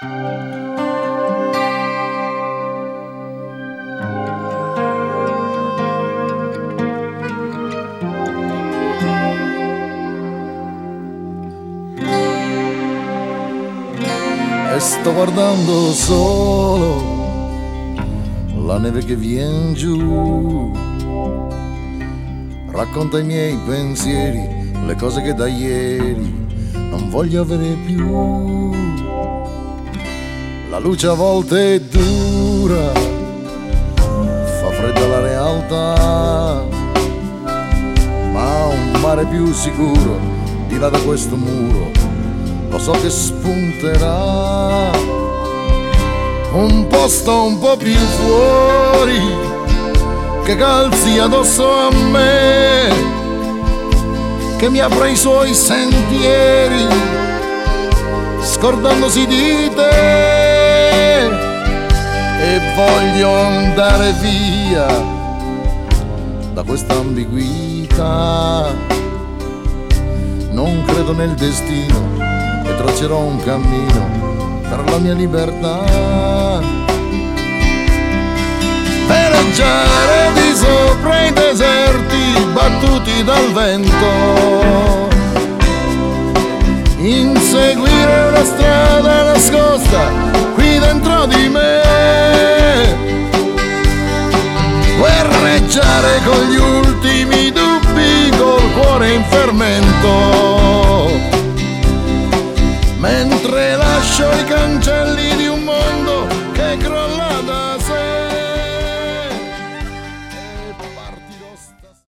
E sto guardando solo la neve che vien giù, racconta i miei pensieri, le cose che da ieri non voglio avere più. La luce a volte è dura, fa fredda la realtà, ma un mare più sicuro di là da questo muro lo so che spunterà. Un posto un po' più fuori che calzi addosso a me, che mi apra i suoi sentieri scordandosi di te. E voglio andare via da questa ambiguità. Non credo nel destino e traccerò un cammino per la mia libertà. Veleggiare di sopra i deserti battuti dal vento, inseguire una strada nascosta qui dentro di me, guerreggiare con gli ultimi dubbi col cuore in fermento,